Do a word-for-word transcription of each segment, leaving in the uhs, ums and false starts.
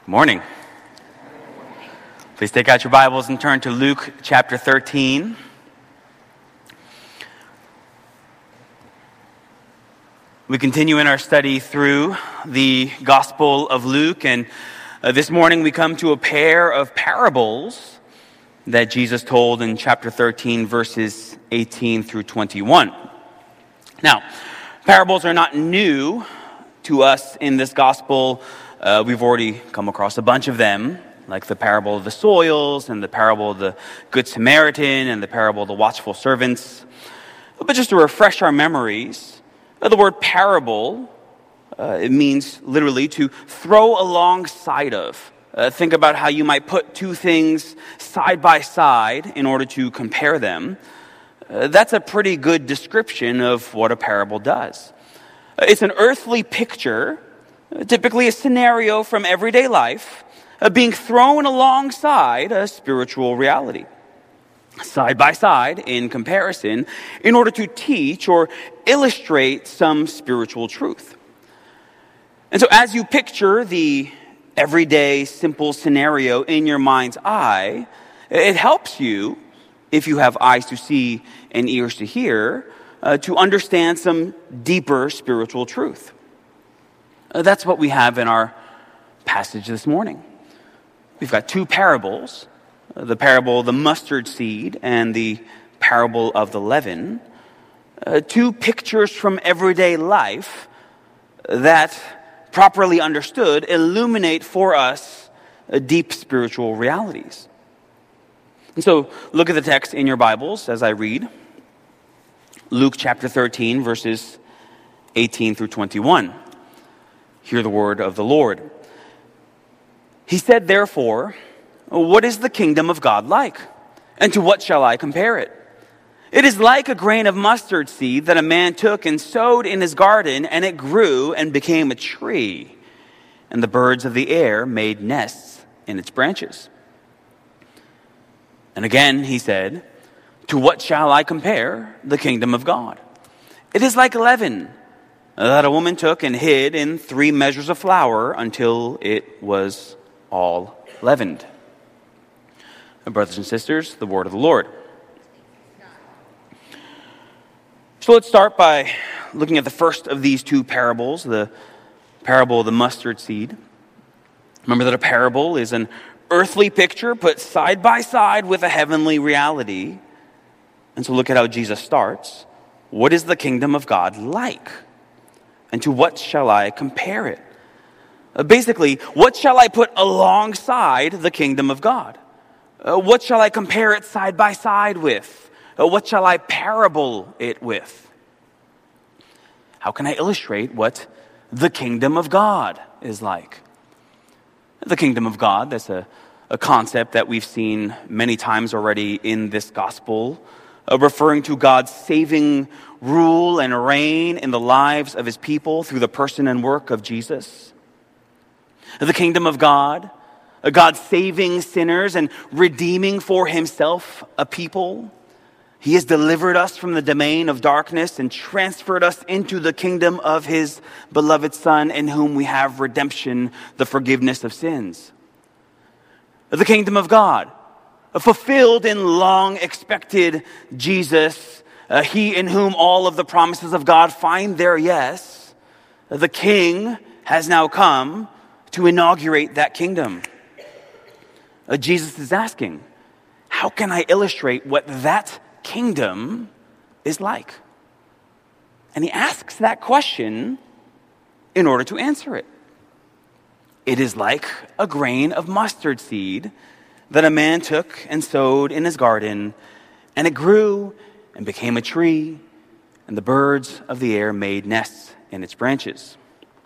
Morning. Please take out your Bibles and turn to Luke chapter thirteen. We continue in our study through the Gospel of Luke, and uh, this morning we come to a pair of parables that Jesus told in chapter thirteen, verses eighteen through twenty-one. Now, parables are not new to us in this Gospel. Uh, we've already come across a bunch of them, like the parable of the soils, and the parable of the Good Samaritan, and the parable of the watchful servants. But just to refresh our memories, uh, the word parable, uh, it means literally to throw alongside of. Uh, think about how you might put two things side by side in order to compare them. Uh, that's a pretty good description of what a parable does. Uh, it's an earthly picture, typically a scenario from everyday life, uh, being thrown alongside a spiritual reality, side by side in comparison, in order to teach or illustrate some spiritual truth. And so as you picture the everyday simple scenario in your mind's eye, it helps you, if you have eyes to see and ears to hear, uh, to understand some deeper spiritual truth. Uh, that's what we have in our passage this morning. We've got two parables, uh, the parable of the mustard seed and the parable of the leaven, uh, two pictures from everyday life that, properly understood, illuminate for us uh, deep spiritual realities. And so look at the text in your Bibles as I read. Luke chapter thirteen, verses eighteen through twenty-one. Hear the word of the Lord. He said, therefore, what is the kingdom of God like? And to what shall I compare it? It is like a grain of mustard seed that a man took and sowed in his garden, and it grew and became a tree. And the birds of the air made nests in its branches. And again he said, to what shall I compare the kingdom of God? It is like leaven that a woman took and hid in three measures of flour until it was all leavened. Brothers and sisters, the word of the Lord. So let's start by looking at the first of these two parables, the parable of the mustard seed. Remember that a parable is an earthly picture put side by side with a heavenly reality. And so look at how Jesus starts. What is the kingdom of God like? And to what shall I compare it? Uh, basically, what shall I put alongside the kingdom of God? Uh, what shall I compare it side by side with? Uh, what shall I parable it with? How can I illustrate what the kingdom of God is like? The kingdom of God, that's a, a concept that we've seen many times already in this gospel, uh, referring to God's saving rule and reign in the lives of his people through the person and work of Jesus. The kingdom of God, a God saving sinners and redeeming for himself a people. He has delivered us from the domain of darkness and transferred us into the kingdom of his beloved Son, in whom we have redemption, the forgiveness of sins. The kingdom of God, fulfilled in long expected Jesus, Uh, he in whom all of the promises of God find their yes. The King has now come to inaugurate that kingdom. Uh, Jesus is asking, how can I illustrate what that kingdom is like? And he asks that question in order to answer it. It is like a grain of mustard seed that a man took and sowed in his garden, and it grew and became a tree, and the birds of the air made nests in its branches.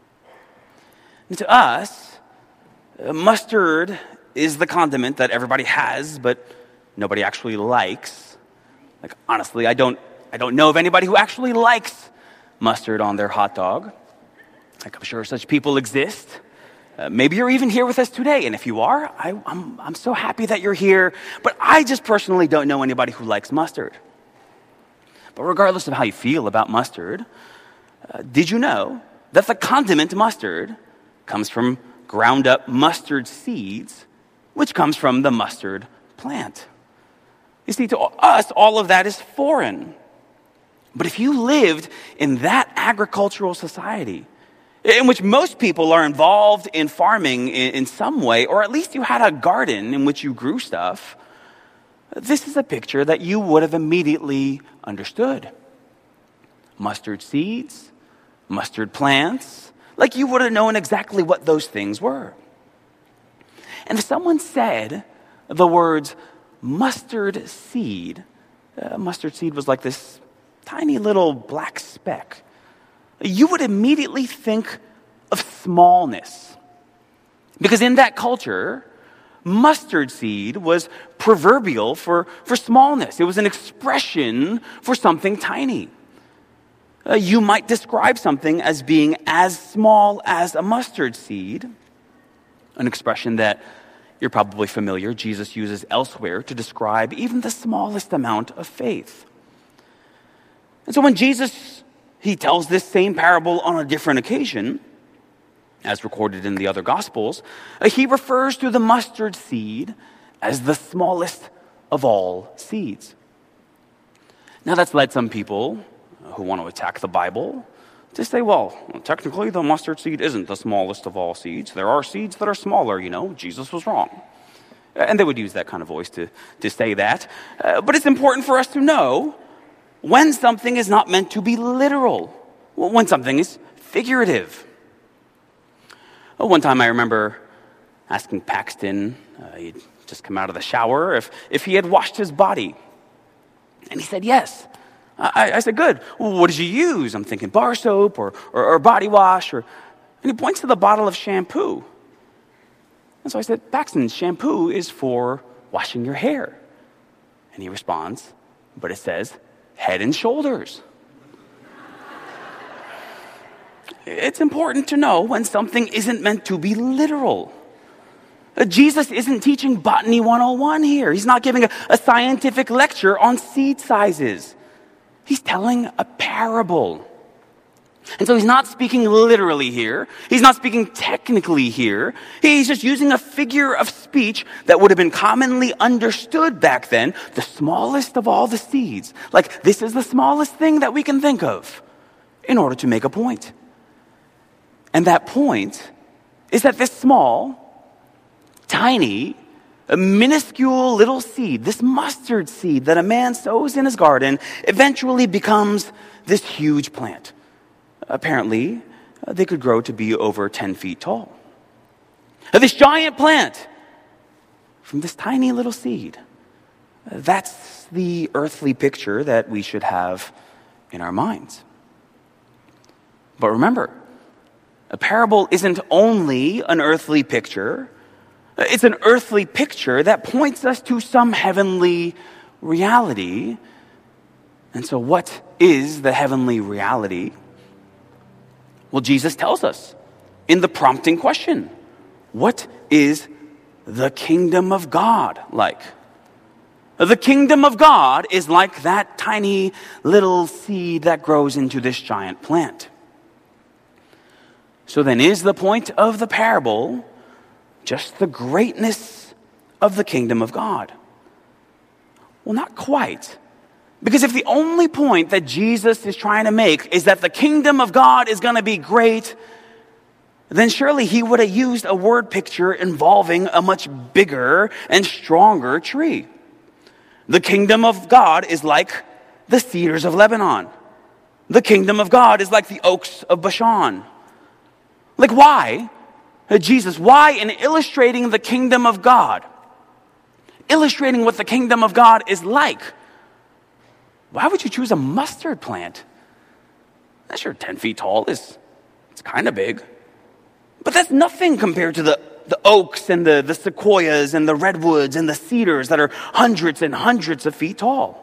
And to us, mustard is the condiment that everybody has, but nobody actually likes. Like, honestly, I don't I don't know of anybody who actually likes mustard on their hot dog. Like, I'm sure such people exist. Uh, maybe you're even here with us today, and if you are, I, I'm I'm so happy that you're here, but I just personally don't know anybody who likes mustard. But regardless of how you feel about mustard, uh, did you know that the condiment mustard comes from ground up mustard seeds, which comes from the mustard plant. You see, to us, all of that is foreign. But if you lived in that agricultural society, in which most people are involved in farming in, in some way, or at least you had a garden in which you grew stuff, this is a picture that you would have immediately understood. Mustard seeds, mustard plants, like you would have known exactly what those things were. And if someone said the words mustard seed, uh, mustard seed was like this tiny little black speck, you would immediately think of smallness. Because in that culture, mustard seed was proverbial for, for smallness. It was an expression for something tiny. Uh, you might describe something as being as small as a mustard seed, an expression that you're probably familiar, Jesus uses elsewhere to describe even the smallest amount of faith. And so when Jesus, he tells this same parable on a different occasion, as recorded in the other Gospels, uh, he refers to the mustard seed as the smallest of all seeds. Now that's led some people who want to attack the Bible to say, well, technically the mustard seed isn't the smallest of all seeds. There are seeds that are smaller, you know. Jesus was wrong. And they would use that kind of voice to, to say that. Uh, but it's important for us to know when something is not meant to be literal, when something is figurative. Well, one time I remember asking Paxton, uh, he'd just come out of the shower, if, if he had washed his body. And he said, yes. I, I said, good. Well, what did you use? I'm thinking bar soap or, or, or body wash. Or, and he points to the bottle of shampoo. And so I said, Paxton, shampoo is for washing your hair. And he responds, but it says Head and Shoulders. It's important to know when something isn't meant to be literal. Uh, Jesus isn't teaching Botany one oh one here. He's not giving a, a scientific lecture on seed sizes. He's telling a parable. And so he's not speaking literally here. He's not speaking technically here. He's just using a figure of speech that would have been commonly understood back then, the smallest of all the seeds. Like, this is the smallest thing that we can think of in order to make a point. And that point is that this small, tiny, a minuscule little seed, this mustard seed that a man sows in his garden, eventually becomes this huge plant. Apparently, uh, they could grow to be over ten feet tall. Uh, this giant plant from this tiny little seed, uh, that's the earthly picture that we should have in our minds. But remember, a parable isn't only an earthly picture. It's an earthly picture that points us to some heavenly reality. And so what is the heavenly reality? Well, Jesus tells us in the prompting question, what is the kingdom of God like? The kingdom of God is like that tiny little seed that grows into this giant plant. So then is the point of the parable just the greatness of the kingdom of God? Well, not quite. Because if the only point that Jesus is trying to make is that the kingdom of God is going to be great, then surely he would have used a word picture involving a much bigger and stronger tree. The kingdom of God is like the cedars of Lebanon. The kingdom of God is like the oaks of Bashan. Like, why? Jesus, why in illustrating the kingdom of God, illustrating what the kingdom of God is like, why would you choose a mustard plant? That's sure ten feet tall. It's, it's kind of big. But that's nothing compared to the, the oaks and the, the sequoias and the redwoods and the cedars that are hundreds and hundreds of feet tall.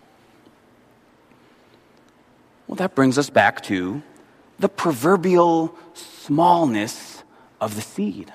Well, that brings us back to the proverbial smallness of the seed.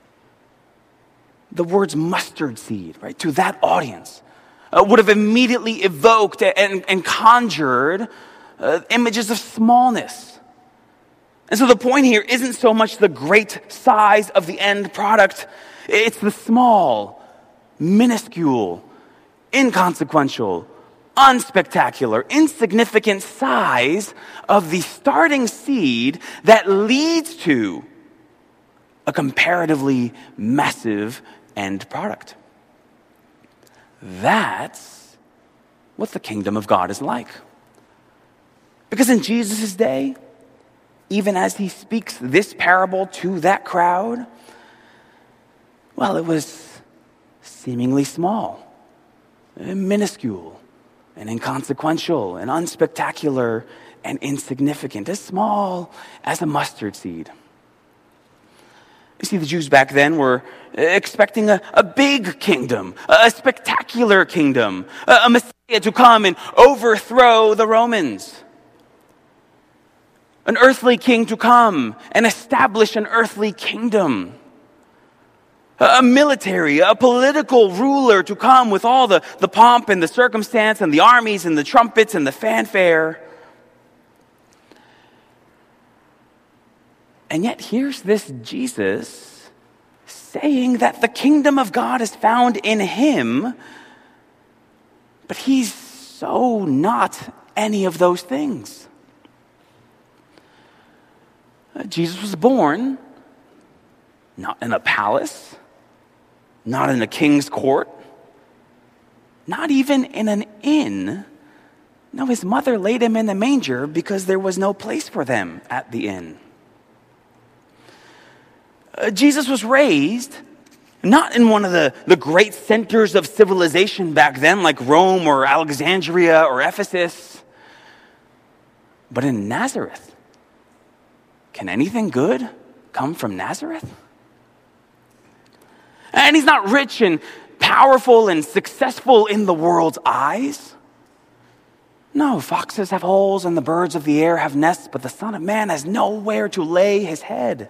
The words mustard seed, right, to that audience uh, would have immediately evoked and, and conjured uh, images of smallness. And so the point here isn't so much the great size of the end product. It's the small, minuscule, inconsequential, unspectacular, insignificant size of the starting seed that leads to a comparatively massive end product. That's what the kingdom of God is like. Because in Jesus' day, even as he speaks this parable to that crowd, well, it was seemingly small, and minuscule, and inconsequential, and unspectacular, and insignificant, as small as a mustard seed. You see, the Jews back then were expecting a, a big kingdom, a spectacular kingdom, a, a Messiah to come and overthrow the Romans. An earthly king to come and establish an earthly kingdom. A military, a political ruler to come with all the, the pomp and the circumstance and the armies and the trumpets and the fanfare. And yet here's this Jesus saying that the kingdom of God is found in him, but he's so not any of those things. Jesus was born not in a palace, not in a king's court, not even in an inn. No, his mother laid him in the manger because there was no place for them at the inn. Uh, Jesus was raised not in one of the, the great centers of civilization back then, like Rome or Alexandria or Ephesus, but in Nazareth. Can anything good come from Nazareth? And he's not rich and powerful and successful in the world's eyes. No, foxes have holes and the birds of the air have nests, but the Son of Man has nowhere to lay his head.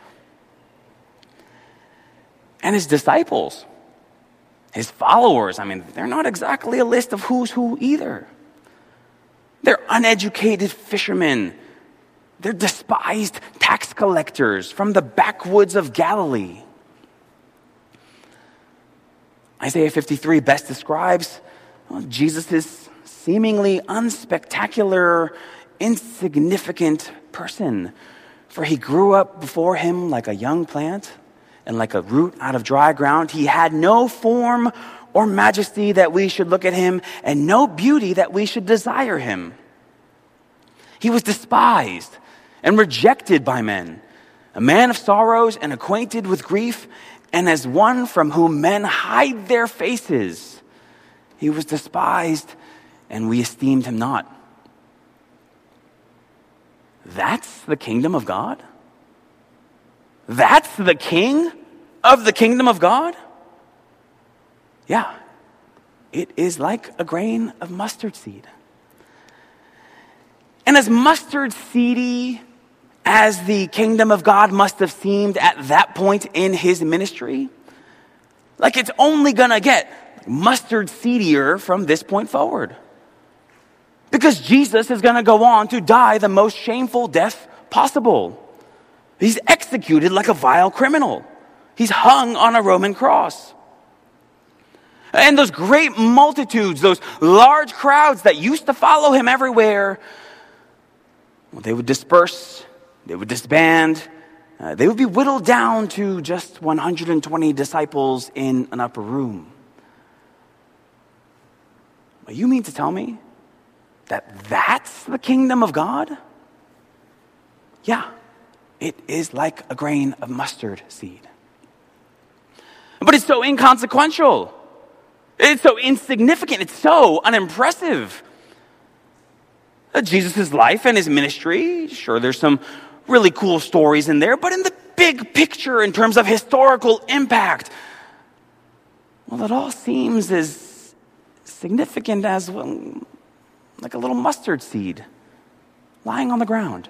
And his disciples, his followers, I mean, they're not exactly a list of who's who either. They're uneducated fishermen. They're despised tax collectors from the backwoods of Galilee. Isaiah fifty-three best describes well, Jesus' seemingly unspectacular, insignificant person. For he grew up before him like a young plant and like a root out of dry ground. He had no form or majesty that we should look at him, and no beauty that we should desire him. He was despised and rejected by men, a man of sorrows and acquainted with grief, and as one from whom men hide their faces. He was despised, and we esteemed him not. That's the kingdom of God? That's the king of the kingdom of God? Yeah, it is like a grain of mustard seed. And as mustard seedy as the kingdom of God must have seemed at that point in his ministry, like it's only gonna get mustard seedier from this point forward. Because Jesus is gonna go on to die the most shameful death possible. He's executed like a vile criminal. He's hung on a Roman cross. And those great multitudes, those large crowds that used to follow him everywhere, well, they would disperse, they would disband, uh, they would be whittled down to just one hundred twenty disciples in an upper room. But you mean to tell me that that's the kingdom of God? Yeah, it is like a grain of mustard seed. But it's so inconsequential. It's so insignificant. It's so unimpressive. Jesus' life and his ministry, sure, there's some really cool stories in there, but in the big picture, in terms of historical impact, well, it all seems as significant as, well, like a little mustard seed lying on the ground.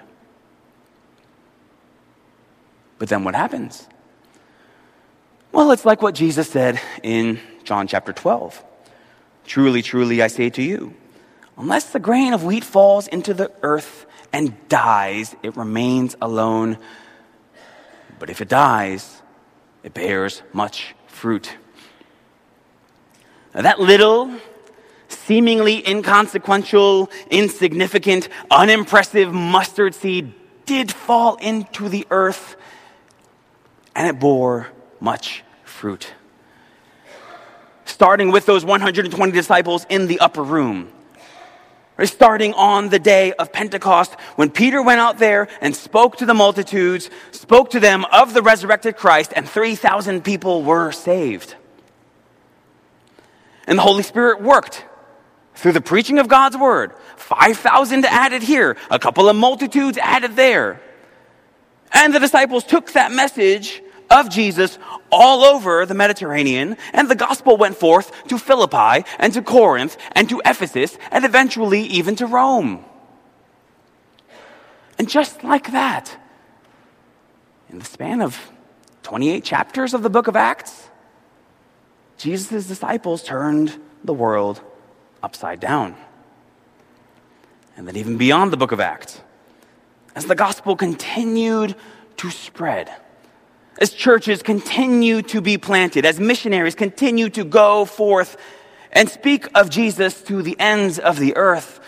But then what happens? Well, it's like what Jesus said in John chapter twelve. Truly, truly, I say to you, unless the grain of wheat falls into the earth and dies, it remains alone. But if it dies, it bears much fruit. Now, that little, seemingly inconsequential, insignificant, unimpressive mustard seed did fall into the earth, and it bore much fruit. Starting with those one hundred twenty disciples in the upper room. Right, starting on the day of Pentecost, when Peter went out there and spoke to the multitudes, spoke to them of the resurrected Christ, and three thousand people were saved. And the Holy Spirit worked through the preaching of God's word. five thousand added here, a couple of multitudes added there. And the disciples took that message of Jesus all over the Mediterranean, and the gospel went forth to Philippi and to Corinth and to Ephesus and eventually even to Rome. And just like that, in the span of twenty-eight chapters of the book of Acts, Jesus' disciples turned the world upside down. And then even beyond the book of Acts, as the gospel continued to spread, as churches continue to be planted, as missionaries continue to go forth and speak of Jesus to the ends of the earth.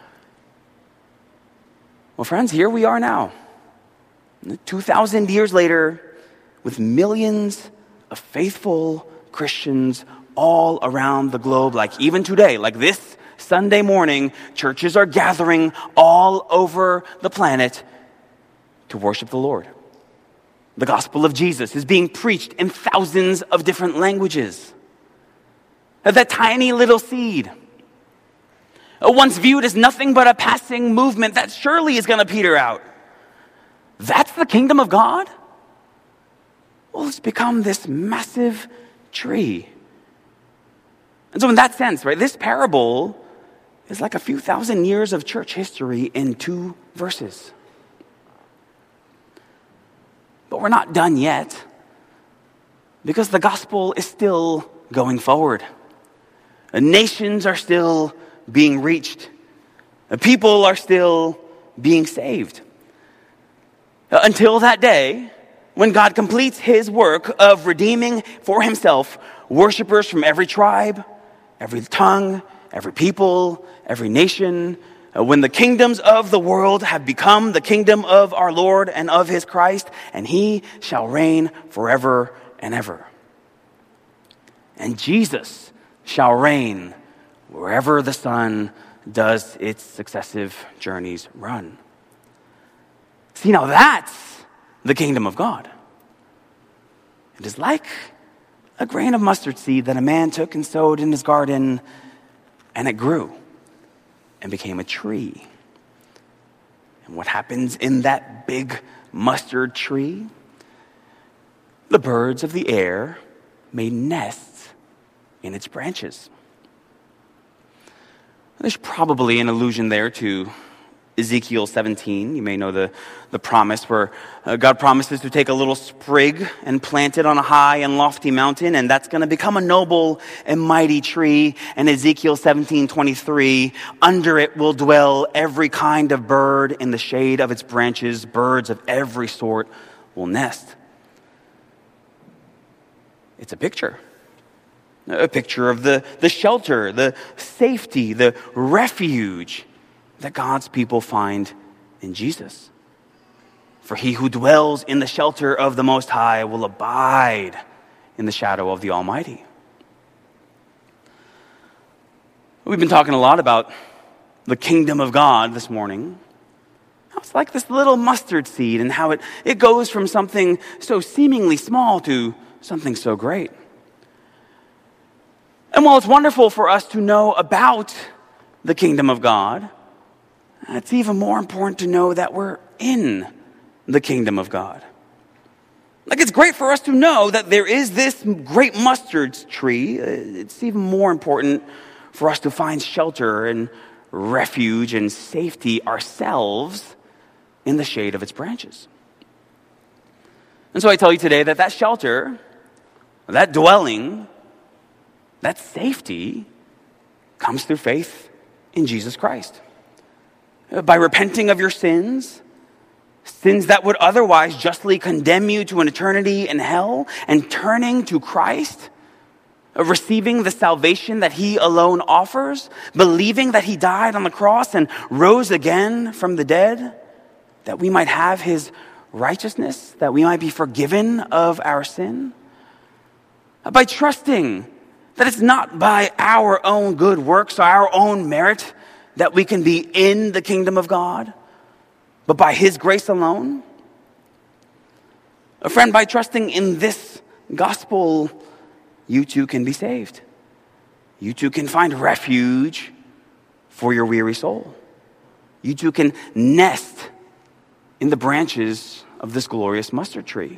Well, friends, here we are now, two thousand years later, with millions of faithful Christians all around the globe, like even today, like this Sunday morning, churches are gathering all over the planet to worship the Lord. The gospel of Jesus is being preached in thousands of different languages. That tiny little seed, once viewed as nothing but a passing movement that surely is going to peter out, that's the kingdom of God? Well, it's become this massive tree. And so in that sense, right, this parable is like a few thousand years of church history in two verses. But we're not done yet, because the gospel is still going forward. Nations are still being reached. People are still being saved. Until that day, when God completes his work of redeeming for himself worshipers from every tribe, every tongue, every people, every nation, when the kingdoms of the world have become the kingdom of our Lord and of his Christ, and he shall reign forever and ever. And Jesus shall reign wherever the sun does its successive journeys run. See, now that's the kingdom of God. It is like a grain of mustard seed that a man took and sowed in his garden, and it grew and became a tree. And what happens in that big mustard tree? The birds of the air made nests in its branches. There's probably an allusion there to Ezekiel seventeen. You may know the, the promise where uh, God promises to take a little sprig and plant it on a high and lofty mountain, and that's going to become a noble and mighty tree. And Ezekiel seventeen twenty-three, under it will dwell every kind of bird in the shade of its branches. Birds of every sort will nest. It's a picture. A picture of the, the shelter, the safety, the refuge that God's people find in Jesus. For he who dwells in the shelter of the Most High will abide in the shadow of the Almighty. We've been talking a lot about the kingdom of God this morning. It's like this little mustard seed and how it, it goes from something so seemingly small to something so great. And while it's wonderful for us to know about the kingdom of God, it's even more important to know that we're in the kingdom of God. Like, it's great for us to know that there is this great mustard tree. It's even more important for us to find shelter and refuge and safety ourselves in the shade of its branches. And so I tell you today that that shelter, that dwelling, that safety comes through faith in Jesus Christ. by repenting of your sins, sins that would otherwise justly condemn you to an eternity in hell, and turning to Christ, receiving the salvation that he alone offers, believing that he died on the cross and rose again from the dead, that we might have his righteousness, that we might be forgiven of our sin, by trusting that it's not by our own good works or our own merit that we can be in the kingdom of God, but by his grace alone. A friend, by trusting in this gospel, you too can be saved. You too can find refuge for your weary soul. You too can nest in the branches of this glorious mustard tree.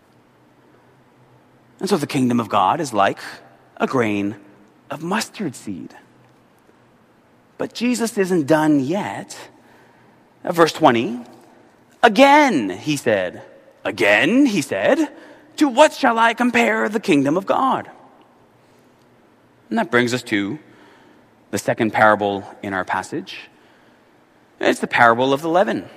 And so the kingdom of God is like a grain of mustard seed. But Jesus isn't done yet. Uh, verse twenty, again, he said, again, he said, to what shall I compare the kingdom of God? And that brings us to the second parable in our passage. It's the parable of the leaven.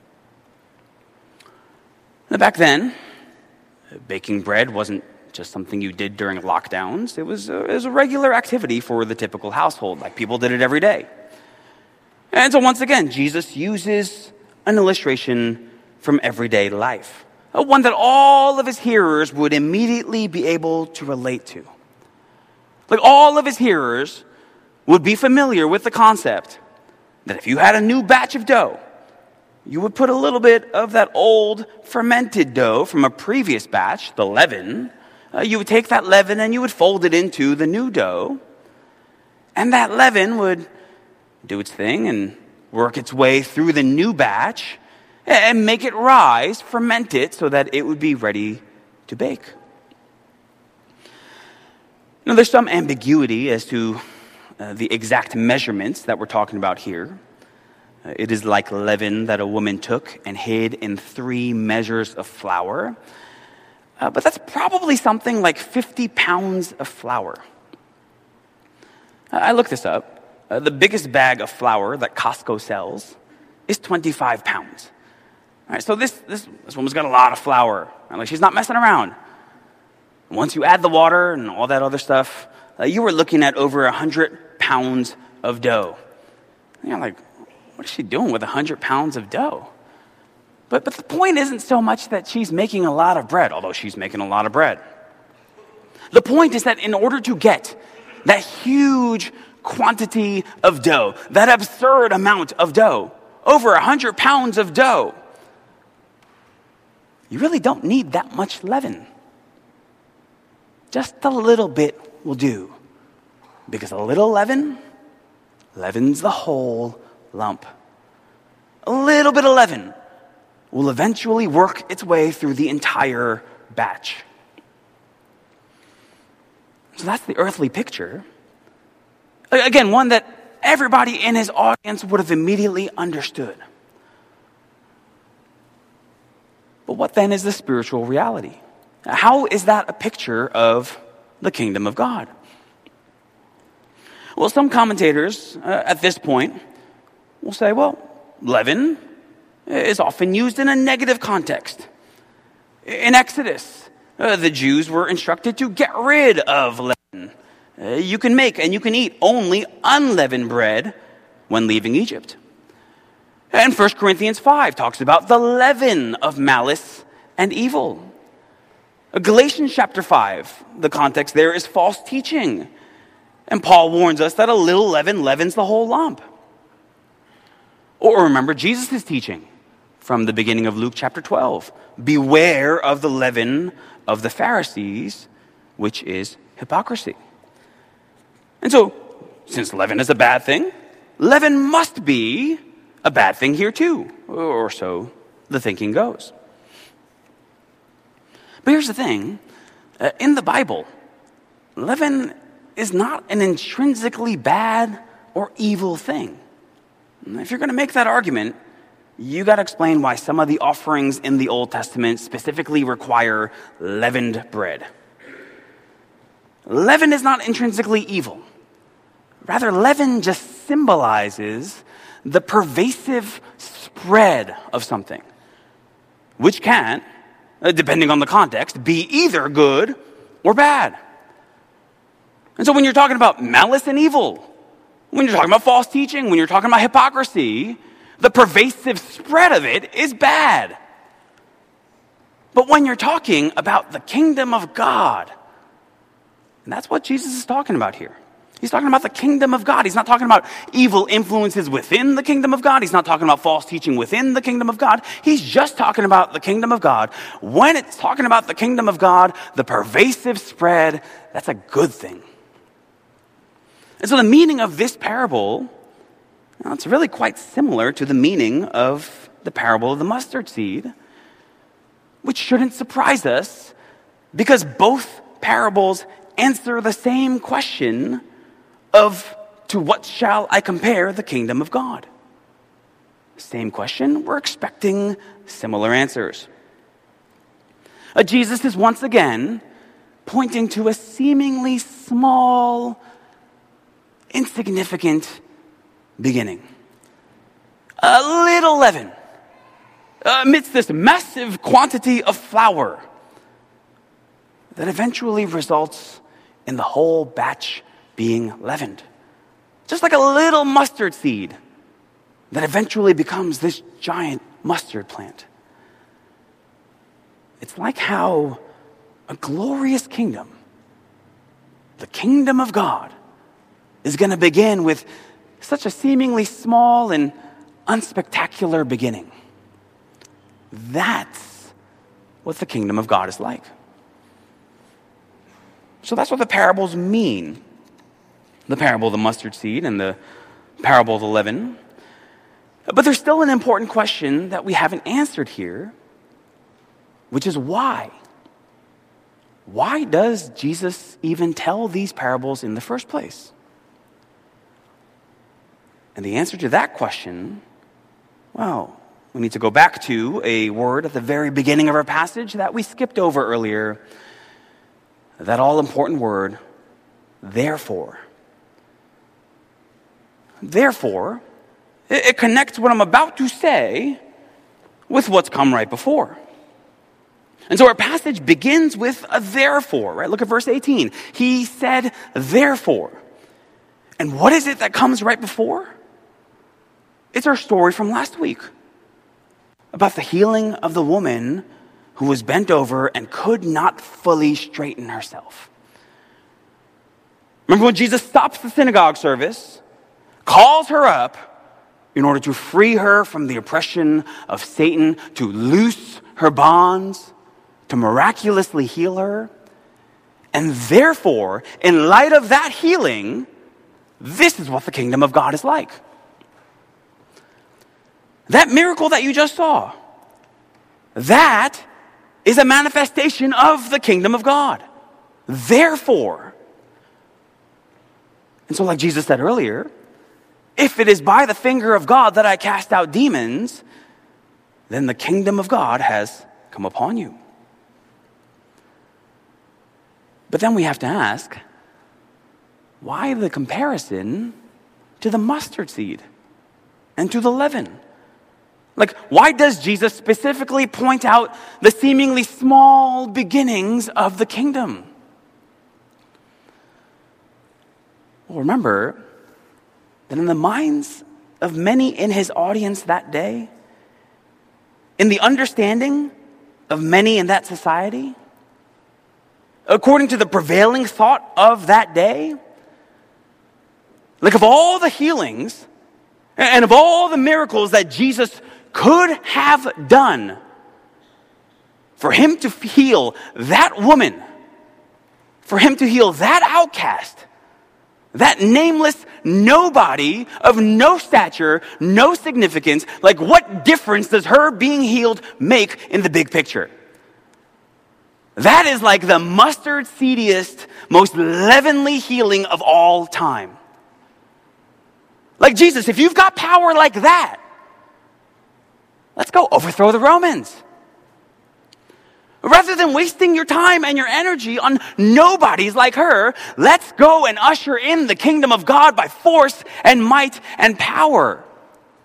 Now, back then, baking bread wasn't just something you did during lockdowns. It was, a, it was a regular activity for the typical household, like people did it every day. And so once again, Jesus uses an illustration from everyday life, one that all of his hearers would immediately be able to relate to. Like all of his hearers would be familiar with the concept that if you had a new batch of dough, you would put a little bit of that old fermented dough from a previous batch, the leaven. Uh, you would take that leaven and you would fold it into the new dough. And that leaven would do its thing and work its way through the new batch and make it rise, ferment it so that it would be ready to bake. Now, there's some ambiguity as to uh, the exact measurements that we're talking about here. Uh, it is like leaven that a woman took and hid in three measures of flour. Uh, but that's probably something like fifty pounds of flour. I looked this up. Uh, the biggest bag of flour that Costco sells is twenty-five pounds. All right, so this, this, this woman's got a lot of flour. Right, like she's not messing around. Once you add the water and all that other stuff, uh, you were looking at over one hundred pounds of dough. And you're like, what is she doing with one hundred pounds of dough? But, but the point isn't so much that she's making a lot of bread, although she's making a lot of bread. The point is that in order to get that huge quantity of dough, that absurd amount of dough, over one hundred pounds of dough, you really don't need that much leaven. Just a little bit will do. Because a little leaven leavens the whole lump. A little bit of leaven will eventually work its way through the entire batch. So that's the earthly picture. Again, one that everybody in his audience would have immediately understood. But what then is the spiritual reality? How is that a picture of the kingdom of God? Well, some commentators uh, at this point will say, well, leaven is often used in a negative context. In Exodus, uh, the Jews were instructed to get rid of leaven. Uh, you can make and you can eat only unleavened bread when leaving Egypt. And First Corinthians five talks about the leaven of malice and evil. Galatians chapter five, the context there is false teaching. And Paul warns us that a little leaven leavens the whole lump. Or remember Jesus' teaching from the beginning of Luke chapter twelve. Beware of the leaven of the Pharisees, which is hypocrisy. And so, since leaven is a bad thing, leaven must be a bad thing here too, or so the thinking goes. But here's the thing. Uh, in the Bible, leaven is not an intrinsically bad or evil thing. If you're going to make that argument, you got to explain why some of the offerings in the Old Testament specifically require leavened bread. Leaven is not intrinsically evil. Rather, leaven just symbolizes the pervasive spread of something, which can, depending on the context, be either good or bad. And so when you're talking about malice and evil, when you're talking about false teaching, when you're talking about hypocrisy, the pervasive spread of it is bad. But when you're talking about the kingdom of God, and that's what Jesus is talking about here. He's talking about the kingdom of God. He's not talking about evil influences within the kingdom of God. He's not talking about false teaching within the kingdom of God. He's just talking about the kingdom of God. When it's talking about the kingdom of God, the pervasive spread, that's a good thing. And so the meaning of this parable, well, it's really quite similar to the meaning of the parable of the mustard seed, which shouldn't surprise us because both parables answer the same question of, to what shall I compare the kingdom of God? Same question, we're expecting similar answers. Uh, Jesus is once again pointing to a seemingly small, insignificant beginning. A little leaven amidst this massive quantity of flour that eventually results in the whole batch being leavened. Just like a little mustard seed that eventually becomes this giant mustard plant. It's like how a glorious kingdom, the kingdom of God, is going to begin with such a seemingly small and unspectacular beginning. That's what the kingdom of God is like. So that's what the parables mean. The parable of the mustard seed and the parable of the leaven. But there's still an important question that we haven't answered here, which is why? Why does Jesus even tell these parables in the first place? And the answer to that question, well, we need to go back to a word at the very beginning of our passage that we skipped over earlier. That all-important word, therefore. Therefore, it, it connects what I'm about to say with what's come right before. And so our passage begins with a therefore, right? Look at verse eighteen. He said, therefore. And what is it that comes right before? It's our story from last week about the healing of the woman who was bent over and could not fully straighten herself. Remember when Jesus stops the synagogue service, calls her up in order to free her from the oppression of Satan, to loose her bonds, to miraculously heal her. And therefore, in light of that healing, this is what the kingdom of God is like. That miracle that you just saw, that is a manifestation of the kingdom of God. Therefore. And so like Jesus said earlier, if it is by the finger of God that I cast out demons, then the kingdom of God has come upon you. But then we have to ask, why the comparison to the mustard seed and to the leaven? Like, why does Jesus specifically point out the seemingly small beginnings of the kingdom? Well, remember that in the minds of many in his audience that day, in the understanding of many in that society, according to the prevailing thought of that day, like of all the healings and of all the miracles that Jesus could have done, for him to heal that woman, for him to heal that outcast, that nameless nobody of no stature, no significance, like what difference does her being healed make in the big picture? That is like the mustard seediest, most leavenly healing of all time. Like Jesus, if you've got power like that, let's go overthrow the Romans. Rather than wasting your time and your energy on nobodies like her, let's go and usher in the kingdom of God by force and might and power.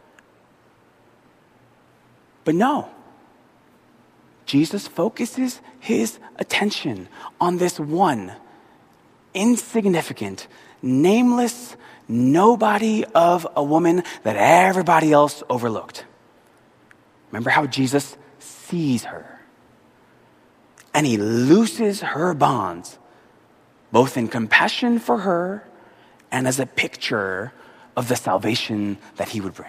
But no. Jesus focuses his attention on this one insignificant, nameless nobody of a woman that everybody else overlooked. Remember how Jesus sees her, and he looses her bonds, both in compassion for her and as a picture of the salvation that he would bring.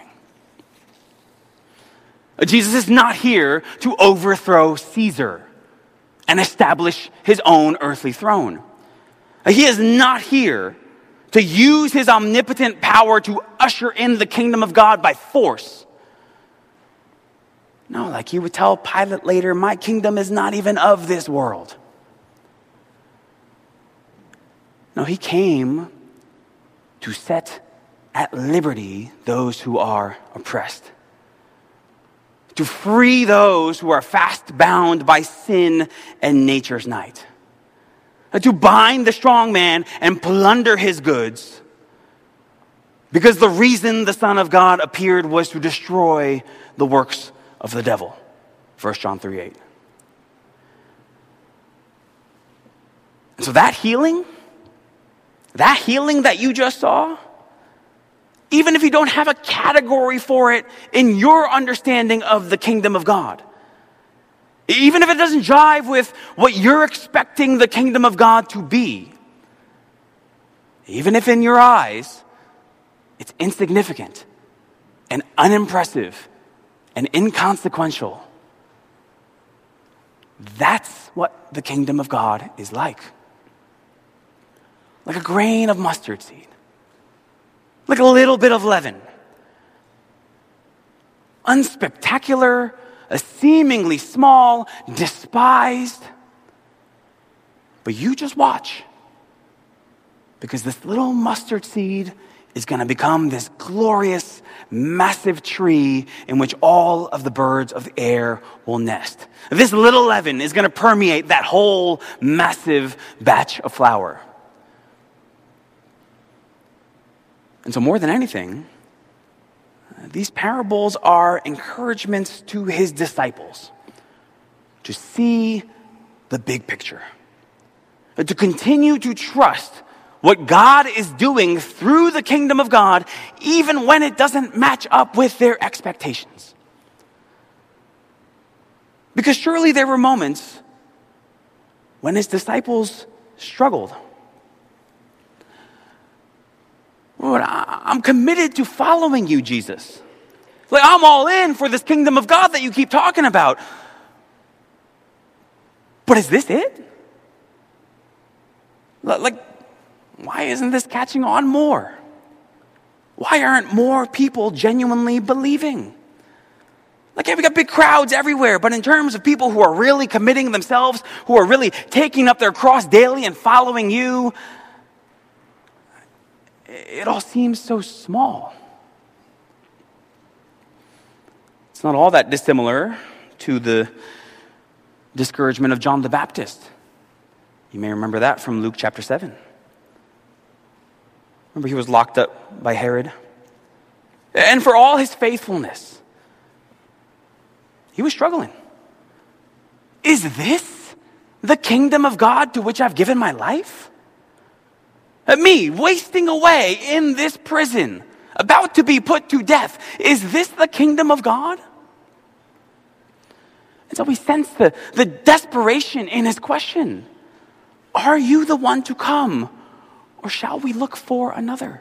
Jesus is not here to overthrow Caesar and establish his own earthly throne. He is not here to use his omnipotent power to usher in the kingdom of God by force. No, like he would tell Pilate later, my kingdom is not even of this world. No, he came to set at liberty those who are oppressed, to free those who are fast bound by sin and nature's night, to bind the strong man and plunder his goods, because the reason the Son of God appeared was to destroy the works of the devil. First John three eight. So that healing, that healing that you just saw, even if you don't have a category for it in your understanding of the kingdom of God, even if it doesn't jive with what you're expecting the kingdom of God to be, even if in your eyes it's insignificant and unimpressive and inconsequential, that's what the kingdom of God is like. Like a grain of mustard seed. Like a little bit of leaven. Unspectacular, a seemingly small, despised. But you just watch. Because this little mustard seed is going to become this glorious, massive tree in which all of the birds of the air will nest. This little leaven is going to permeate that whole massive batch of flour. And so more than anything, these parables are encouragements to his disciples to see the big picture, to continue to trust what God is doing through the kingdom of God, even when it doesn't match up with their expectations. Because surely there were moments when his disciples struggled. Lord, I'm committed to following you, Jesus. Like, I'm all in for this kingdom of God that you keep talking about. But is this it? Like, why isn't this catching on more? Why aren't more people genuinely believing? Like, yeah, we got big crowds everywhere, but in terms of people who are really committing themselves, who are really taking up their cross daily and following you, it all seems so small. It's not all that dissimilar to the discouragement of John the Baptist. You may remember that from Luke chapter seven. Remember, he was locked up by Herod. And for all his faithfulness, he was struggling. Is this the kingdom of God to which I've given my life? Me, wasting away in this prison, about to be put to death. Is this the kingdom of God? And so we sense the, the desperation in his question. Are you the one to come, or shall we look for another?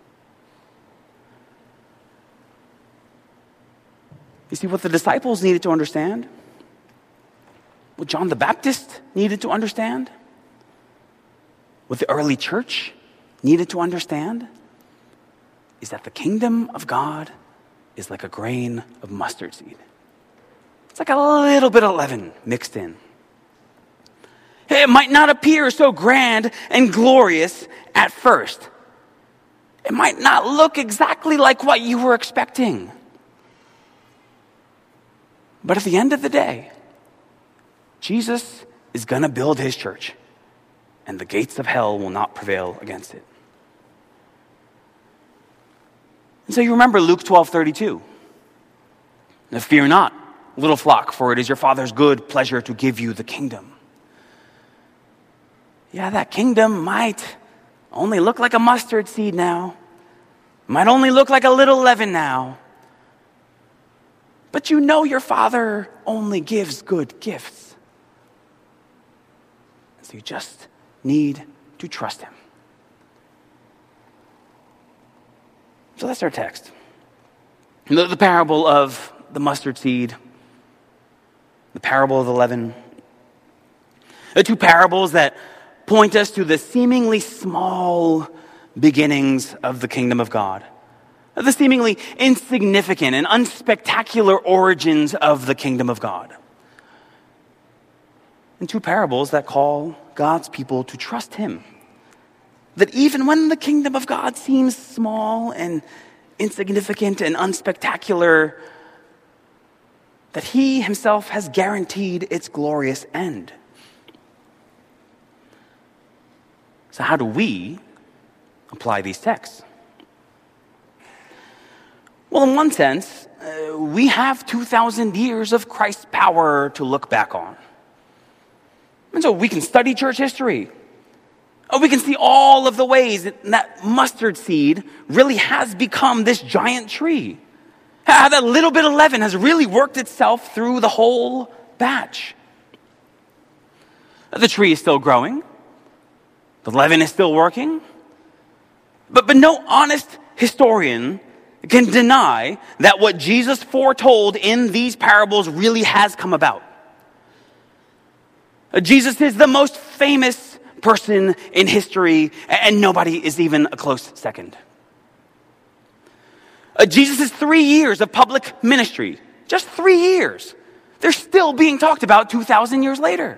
You see, what the disciples needed to understand, what John the Baptist needed to understand, what the early church needed to understand, is that the kingdom of God is like a grain of mustard seed. It's like a little bit of leaven mixed in. It might not appear so grand and glorious at first. It might not look exactly like what you were expecting. But at the end of the day, Jesus is going to build his church, and the gates of hell will not prevail against it. And so you remember Luke twelve thirty-two. Now, fear not, little flock, for it is your Father's good pleasure to give you the kingdom. Yeah, that kingdom might only look like a mustard seed now. Might only look like a little leaven now. But you know your Father only gives good gifts. So you just need to trust him. So that's our text. The, the parable of the mustard seed, the parable of the leaven. The two parables that point us to the seemingly small beginnings of the kingdom of God. The seemingly insignificant and unspectacular origins of the kingdom of God. And two parables that call God's people to trust him. That even when the kingdom of God seems small and insignificant and unspectacular, that he himself has guaranteed its glorious end. So how do we apply these texts? Well, in one sense, uh, we have two thousand years of Christ's power to look back on. And so we can study church history. Oh, we can see all of the ways that, that mustard seed really has become this giant tree. How that little bit of leaven has really worked itself through the whole batch. The tree is still growing. The leaven is still working. But, but no honest historian can deny that what Jesus foretold in these parables really has come about. Jesus is the most famous person in history, and nobody is even a close second. Uh, Jesus' three years of public ministry, just three years, they're still being talked about two thousand years later.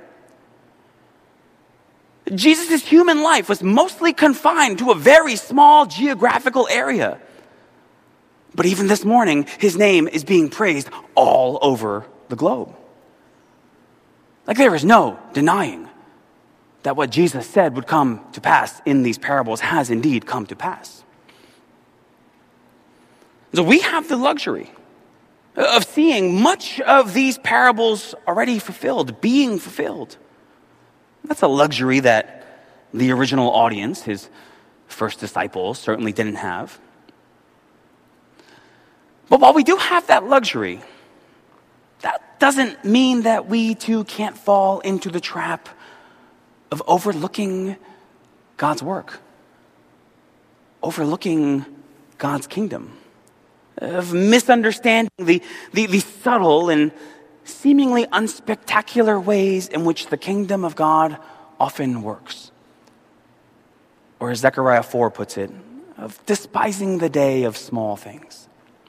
Jesus' human life was mostly confined to a very small geographical area. But even this morning, his name is being praised all over the globe. Like there is no denying that what Jesus said would come to pass in these parables has indeed come to pass. So we have the luxury of seeing much of these parables already fulfilled, being fulfilled. That's a luxury that the original audience, his first disciples, certainly didn't have. But while we do have that luxury, that doesn't mean that we too can't fall into the trap of overlooking God's work, overlooking God's kingdom, of misunderstanding the, the, the subtle and seemingly unspectacular ways in which the kingdom of God often works. Or as Zechariah four puts it, of despising the day of small things.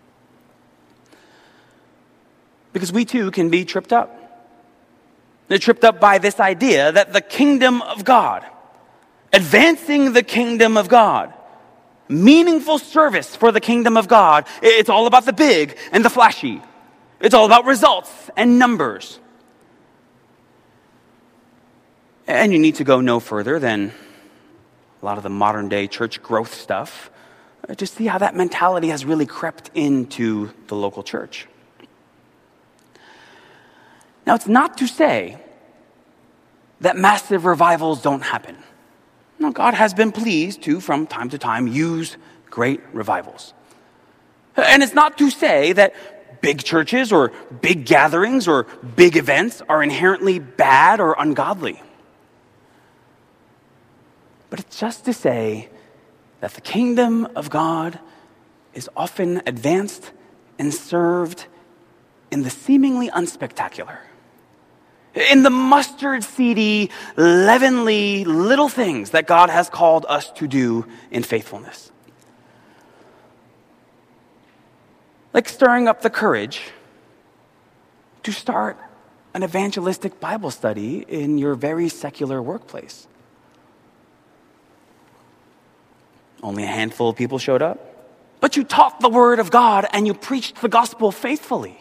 Because we too can be tripped up. They're tripped up by this idea that the kingdom of God, advancing the kingdom of God, meaningful service for the kingdom of God, it's all about the big and the flashy. It's all about results and numbers. And you need to go no further than a lot of the modern day church growth stuff to see how that mentality has really crept into the local church. Now, it's not to say that massive revivals don't happen. No, God has been pleased to, from time to time, use great revivals. And it's not to say that big churches or big gatherings or big events are inherently bad or ungodly. But it's just to say that the kingdom of God is often advanced and served in the seemingly unspectacular. In the mustard seedy, leavenly little things that God has called us to do in faithfulness. Like stirring up the courage to start an evangelistic Bible study in your very secular workplace. Only a handful of people showed up, but you taught the word of God and you preached the gospel faithfully.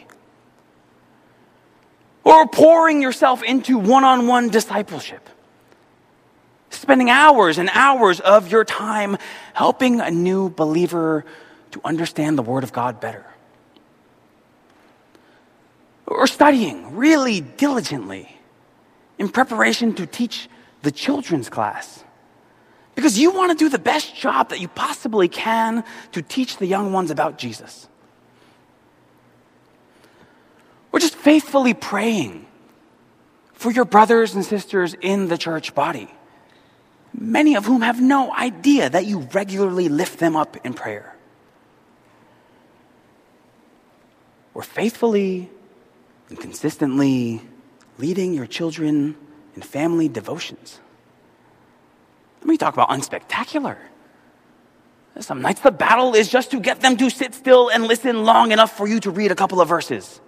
Or pouring yourself into one-on-one discipleship. Spending hours and hours of your time helping a new believer to understand the Word of God better. or studying really diligently in preparation to teach the children's class, because you want to do the best job that you possibly can to teach the young ones about Jesus. Or just faithfully praying for your brothers and sisters in the church body, many of whom have no idea that you regularly lift them up in prayer. Or faithfully and consistently leading your children in family devotions. Let me talk about unspectacular. Some nights the battle is just to get them to sit still and listen long enough for you to read a couple of verses.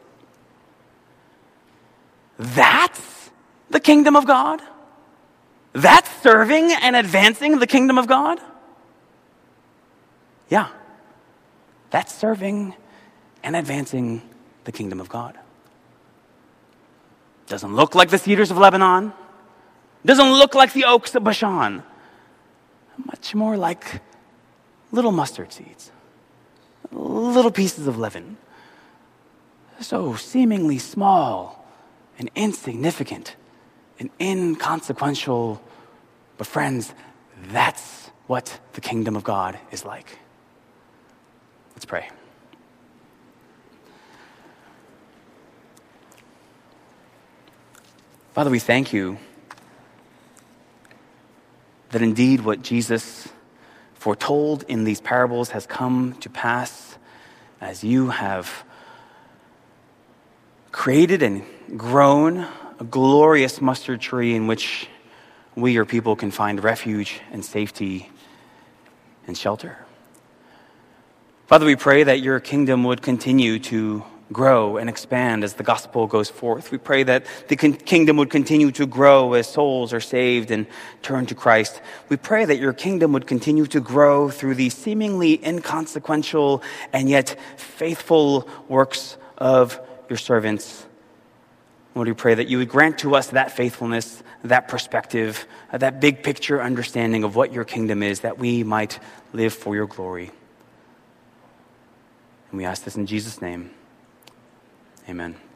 That's the kingdom of God? That's serving and advancing the kingdom of God? Yeah, that's serving and advancing the kingdom of God. Doesn't look like the cedars of Lebanon. Doesn't look like the oaks of Bashan. Much more like little mustard seeds, little pieces of leaven. So seemingly small and insignificant and inconsequential, but friends, that's what the kingdom of God is like. Let's pray. Father, we thank you that indeed what Jesus foretold in these parables has come to pass, as you have created and grown a glorious mustard tree in which we, your people, can find refuge and safety and shelter. Father, we pray that your kingdom would continue to grow and expand as the gospel goes forth. We pray that the kingdom would continue to grow as souls are saved and turn to Christ. We pray that your kingdom would continue to grow through the seemingly inconsequential and yet faithful works of your servants. Lord, we pray that you would grant to us that faithfulness, that perspective, that big picture understanding of what your kingdom is, that we might live for your glory. And we ask this in Jesus' name. Amen.